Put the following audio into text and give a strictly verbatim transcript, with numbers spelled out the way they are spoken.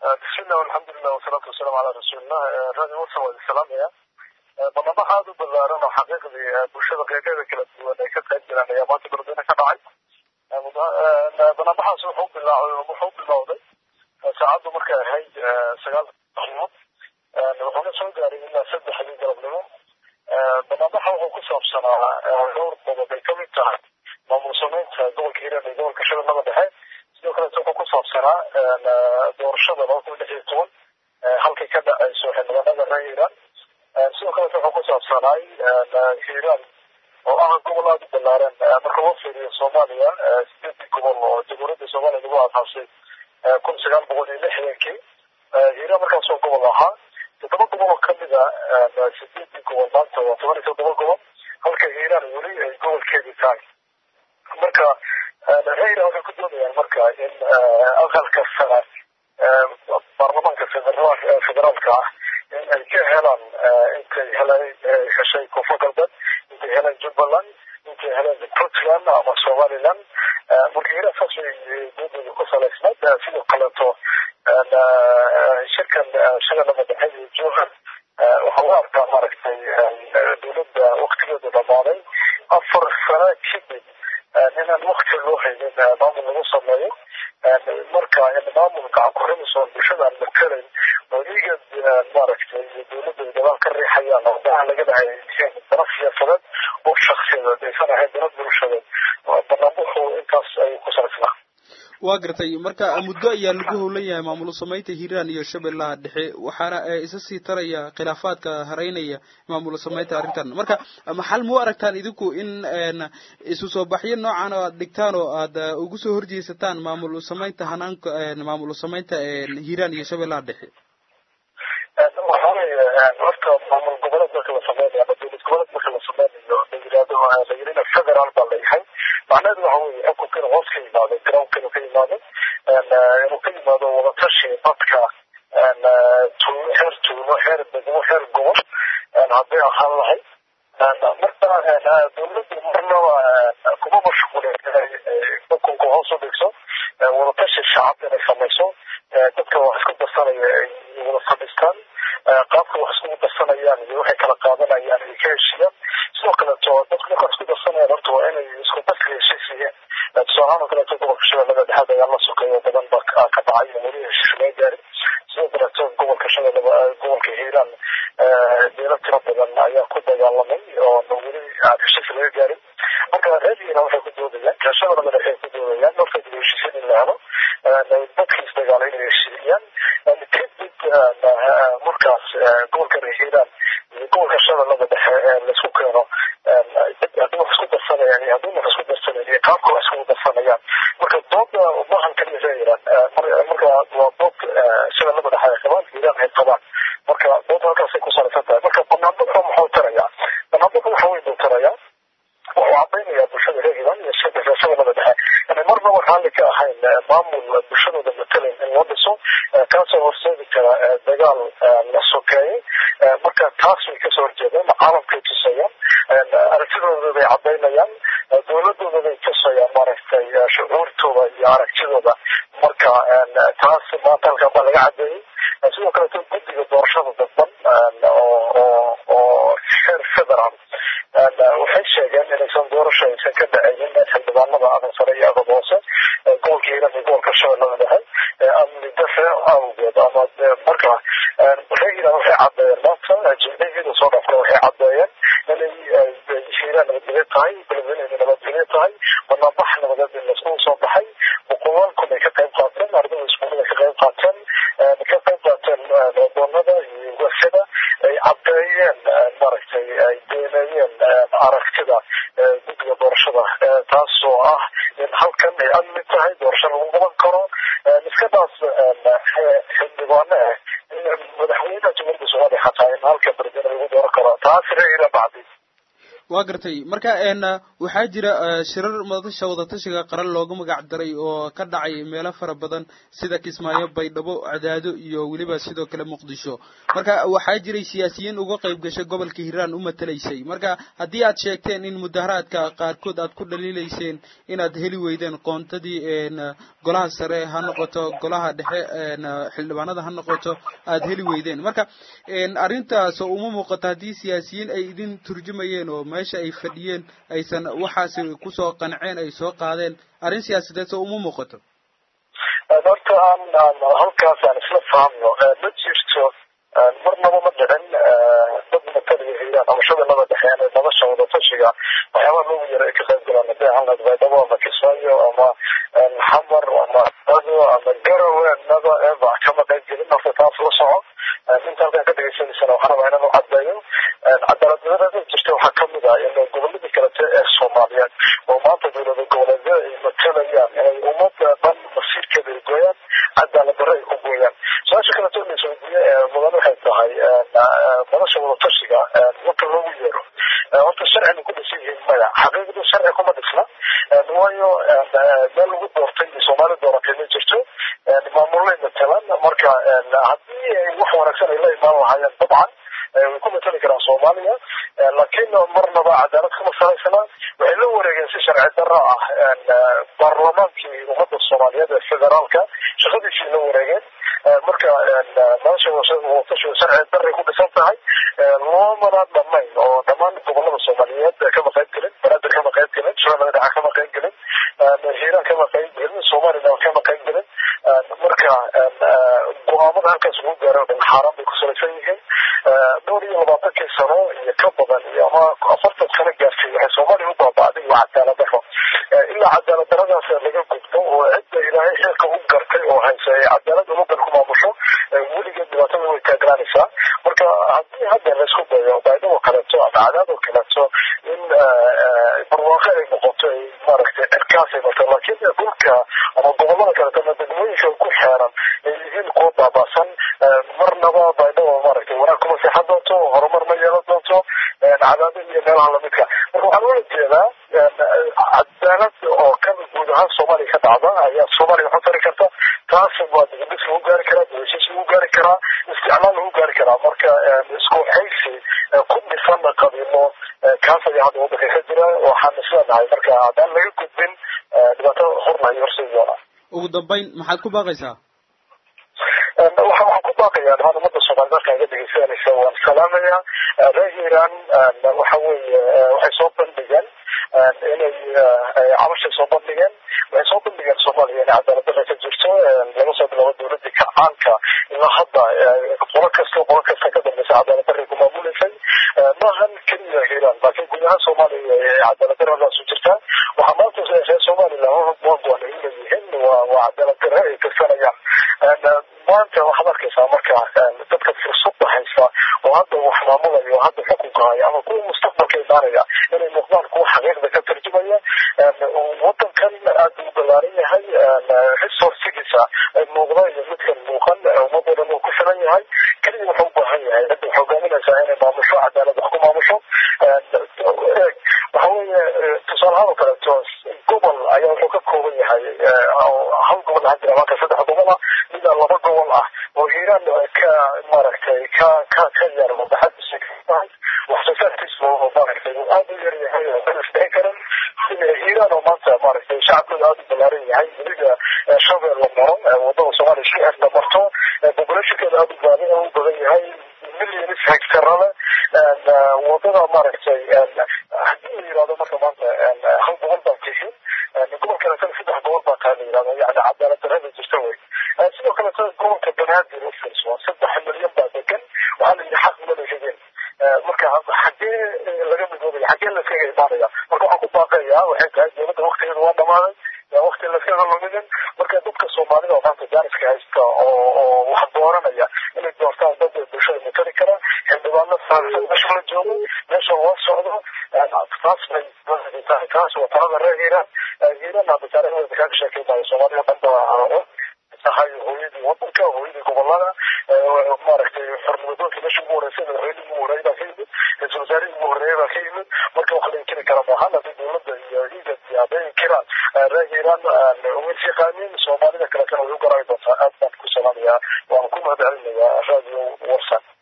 بسم الله والحمد لله والصلاة والسلام على رسول الله. رادي وصل والسلام يا بنما هذا بالله حقيقة بوشة قيادة كلا ونيكت قدر أن يبات بردنا كناعي بنما حاسو حب الله وحب الله ده ساعده مركا هاي سجال حمود وحنا سو قاري إن سد حديد ربنا بنما حاول كسب سنة دور بابا كم تاع ما مسلمين دول كيران دول كشر ما بده sidoo kale wuxuu ku saabsanaa doorashada laba kun iyo lix iyo toban halkay ka dhacayso xildhibaanada Hiiraan sidoo kale wuxuu ku saabsanaa Hiiraan oo ah gobol aad u ballaaran marka loo fiiriyo Soomaaliya sidii gobol oo jamhuuriyadda Soomaaliya lagu aasaasay kun sagaal boqol iyo lixdankii Hiiraan markaas oo gobol ahaa toddoba gobol oo kamid ah sidii gobol maanta waa toban iyo toddoba gobol halka Hiiraan weli ay gobolkeedii tahay marka الرئيس هو كدوم يعني مركز إن أغلق السنة برلمان كفدرال فدرال كا إن الكهلان إنت هلا كشيء كفقدت إنت هلا جبلان إنت هلا بروتلان أو سواليلان مركز فصل ضد القصة الأسماء في القلاتو شركة شغلة مدحية جوهر وحوار كمركز دولة وقت جد ضماني أفر سنة كبير من الوقت الروحي من نظام الوصل له مركا النظام كعقرين صار بشدة المكرم ويجد ماركت دولة الدوام كالريحية نوضع على جدع شيء برفية سبب وبشخصية بيسانا هاي بلد برشدة وبنبوحه إنكاس أي قصر فيها waagartay marka muddo ayaa lagu howlayaa maamul sameynta Hiiraan iyo Shabeellaha Dhexe waxaana isa sii taraya khilaafaadka hareynaya maamul sameynta arintan marka maxal mu aragtaan idinku in isu soo baxyo noocan oo dhigtaan oo aad ugu soo horjeesataan maamul sameynta hanaanka maamul sameynta Hiiraan iyo Shabeellaha Dhexe horta maamul goboleedka la sameeyo ama dowlad goboleedka la sameeyo dhalinyarada la yirina federal baa leeyahay macnaheedu waxa weeye xukunka hoos ka yimaado garoonka ka yimaado inuu ka yimaado wada tashi dadka heer tuulo heer degmo heer gobol haddii ahaan lahayd marka dowladdu marnaba kuma mashquulin inay xukunka hoos u dhigso wada tashi shacab inay samayso dadka wax isku darsanaya ay wada samaystaan qaabka wax isku darsanayaan iyo waxay kala qaadanayaan ay ka heshiiyaan sidoo kaleeto dadku marka isku darsanayaan horta waa inay isku dadka heshiisiyeen tusaalahaan kaleeto gobolka Shabeellaha Dhexe ayaa la sokeeyo badan baa ka dhacay weli heshiisyo gaari sidoo kaleeto gobolka Shabeellaha gobolka Hiiraan dowlad tiro badan ayaa ku dagaalamay oo weli heshiis laga gaaray marka reerkiina waxay ku doodayaan Shabeellaha Dhexe ku doodayaan marka heshiisyo la helo dadka isdagaalay inay heshiiyaan markaas gobolka Hiiraan iyo gobolka Shabeellaha Dhexe la isku keeno haddii wax isku darsanayaan iyo haddii wax isku darsanayaan iyo qaabka wax isku darsanayaan marka dooda waxaan ka leeyahay marka waa dood Shabeellaha Dhexe qabaan Hiiraan ay qabaan marka dood halkaas ay ku salaysan tahay marka banaanbaxa muxuu tarayaa banaanbaxa waxa weeye tarayaa wuxuu cadaynayaa bulshada reer Hiiraan iyo Shabeellaha Dhexe inay marna waxaan ka ahayn maamul bulshadooda matalan in loo dhiso kaasoo horseedi kara dagaal la sokeeyay marka taas way kasoo horjeedaan caalamka tusayaan aragtidooda bay cadaynayaan dowladooda bay tusayaan maaragtay shucuurtooda iyo aragtidooda marka taas maanta halkan baa laga cadeeyey sidoo kale guddiga doorashada dadban oo oo heer federal waxay sheegeen inaysan doorasho aysan ka dhacaynin xildhibaanada aqal sare iyo aqal hoose gobolka Hiiraan iyo gobolka Shabeellaha Dhexe amni dafa awgeed ama marka reerkiina waxay cadeeyeen maanta jilbiyada soo dhafray waxay cadeeyeen inay Hiiraan nabadgelyo tahay beledweyne nabadgelyo tahay banaanbax nabadeed in lasku soo baxay boqolaal kun ay ka qayb qaateen ardayda iskuulada ka qayb qaateen ka qayb qaateen doonada iyo warshada ay cadeeyeen maaragtay ay beenayeen aragtida guddiga doorashada taasoo ah in halkan ay amni tahay doorasho lagu qaban karo iskadaas xildhibaane madaxweynaha jamhuuriyadda Soomaaliya xataa in halka beledweyne lagu dooran karo taas reer bacdi waa gartay marka een waxaa jira shirar madasha wada tashiga qaran loogu magac daray oo ka dhacay meelo fara badan sida Kismaayo Baydhabo Cadaado iyo waliba sidoo kale Muqdisho marka waxaa jiray siyaasiyiin uga qayb gashay gobolka Hiiraan u matalaysay marka haddii aad sheegteen in mudaharaadka qaarkood aad ku dhaliilayseen inaad heli weydeen qoontadii een golaha sare ha noqoto golaha dhexe een xildhibaanada ha noqoto aad heli weydeen marka een arintaas oo uma muuqato haddii siyaasiyiin ay idin turjumayeen oo meesha ay fadhiyeen aysan waxaas ku soo qanceen ay soo qaadeen arrin siyaasadeed oo uma muuqato horta aan halkaas aan isla fahamno ma jirto marnaba ma dhicin dad mataliya Hiiraan ama shabeellada dhexe ee nolosha wada tashiga waxyaaba loogu yaray ka qayb galaan hadii halad Baydhabo ama Kismaayo ama Xamar ama Ado ama Garowe naba eeba kama qayb gelin marka taas la soco inta ka dhageysanaysa waxaan rabaa inaan u caddeeyo cadaalad darrada jirta waxa kamid ah in gobolada kale ee Soomaaliya oo maanta dowladda goboleedka ay matalayaan inay ummadda dhan masiirkeeda ay gooyaan cadaalad darro ay ku gooyaan saasha kale oo la soo mudan waxay tahay nolosha wada tashiga marka loogu yeero horta sharciga ku dhisan yahay maya xaqiiqda sharciga kuma dhisna waayo meel lagu doortay Soomaaliya dooratay ma jirto maamulay matalan marka haddii wax wanaagsan ay la imaan lahaayeen dabcan way ku matali karaan Soomaaliya laakiin marnaba cadaalad kuma salaysana waxay la wareegeen si sharci darro ah baarlamaankii ummadda Soomaaliyeed ee federaalka shaqadiisii la wareegeen marka nolosha wada tashiga sharci darro ku dhisan tahay loomana dhammayn oo dhammaan gobolada Soomaaliyeed kama qayb gelin banaadir kama qayb gelin shabeellada dhexe kama qayb gelin Hiiraan kama qayb gelin Soomaaliland kama qayb gelin marka go'aamada halkaas lagu gaaro dhan xaaraan bay ku salaysan yihiin dhowr iyo labaatankii sano iyo ka badan iyo ama afartan sano gaartay waxay Soomaaliya u baaba'day waa cadaalad darro ilaa cadaalad darradaas laga gudbo oo cidda ilaahay xilka u gartay oo haysay cadaalad ummadda ku maamusho weligeed dhibaatada way taagnaanaysaa marka haddii hadda la isku dayo Baydhabo kaleeto ama Cadaado kaleeto in barwaaqo ay noqoto ay maaragtay cirkaas ay noqoto laakiin dhulka ama gobolada kaleeto ama degmooyinka ku xeeran ay yihiin kuwa baaba'san marnaba Baydhabo maaragtay wanaag kuma seexan doonto horumar ma yeelan doonto Cadaado iyo meelaha lamidka marka waxaan ula jeedaa cadaalad oo ka guud ahaan Soomaaliya ka dhacda ayaa Soomaaliya wax tari karta taas waa dibadis lagu gaari karaa dibadis lagu gaari karaa isticmaal lagu gaari karaa marka isku haysi ku dhisan qabiilo kaas ayaa hadda waddanka ka jira waxaan isleenahay marka haddaan laga gudbin dhibaato horna iyo horseedoona ugu dambayn maxaad ku baaqaysaa waxaan ku baaqayaa dhammaan ummadda Soomaaliyeed marka ay dhegeysanaysa waan salaamayaa reer Hiiraan waxa weeye waxay soo bandhigeen inay cabashay soo bandhigeen waxay soo bandhigeen Soomaaliya inay cadaalad darro ka jirto laga soo bilaabo dowladda kacaanka ilaa hadda qolo kasta qolo kasta ka dambeysa cadaalad darro ku maamuleysay maahan keliya Hiiraan laakiin guud ahaan Soomaaliya cadaalad darradaas u jirta waxaa maanta reer Soomaaliland waa go'aan ay leeyihiin waa waa cadaalad darro ay tirsanayaan maanta waxaad arkaysaa marka dadka fursadda haysta oo hadda wax maamulaya oo hadda xukunka haya ama kuwa mustaqbalka imaanaya inay noqdaan kuwa xaqiiqda ka tarjumaya waddankan aad u ballaaran yahay resourcigiisa ay muuqdaan iyo midkan muuqan ummadda dhan uu ku filan yahay keliya wuxuu u baahan yahay cidda waxay hogaaminaysaa inay maamusho cadaalad wax ku maamusho waxa weeye tusaalahaan oo kaleeto gobol ayaa wuxuu ka kooban yahay hal gobol ha jira maanta saddex gobol ah mida laba gobol ah oo Hiiraan ka maaragtay ka ka ka yar madaxdiisa tahay wax soo saarkiisa oo maaragtay aad u yar yahay oo kala isdhexi karan Hiiraan oo maanta maaragtay shacabkooda aad u ballaaran yahay weliba shabeelle maro wadada Soomaaliya si aad marto populationkeeda aad u baahan u badan yahay milyan hektarada wadada maaragtay haddii la yiraahdo marka maanta hal gobol baa tihiin gobol kale saddex gobol baa kaa la yiraahdo yani cadaalad darrada jirta wey sidoo kale gobolka banaadir u fiirso saddex milyan baa degan waxaa la yidhi xaq ma lahedin marka xaggee laga midoobaya xaggee laskaga imaanaya marka waxaan ku baaqayaa waxay tahay dowladda waktigeeda waa dhamaaday wakti laskaga luminin marka dadka Soomaalida oo maanta jaaniska haysta oo oo wax dooranaya inay doortaan dad bulshada matali kara xildhibaano saarsan meesha la joogo meesha loo socdo taas bay tahay taas waa talada reer Hiiraan Hiiraan hadda taariikhda ka sheekeynaya Soomaalida dhanba tahay hooyadii wadanka hooyadii gobolada maaragtay xornimadoodkii meesha ugu horreysay madaxweynihii ugu horreeyay baa ka yimid ra-iisul wasaarihii ugu horreeyay baa ka yimid marka wax la inkiri kara maahan haddii dowladda iyo igad iyo hadday inkiraan reer hiiraan umays yaqaanin soomaalida kale kana way u garaabi doontaa aad baan ku salaamayaa waan ku mahad celinayaa radio warsan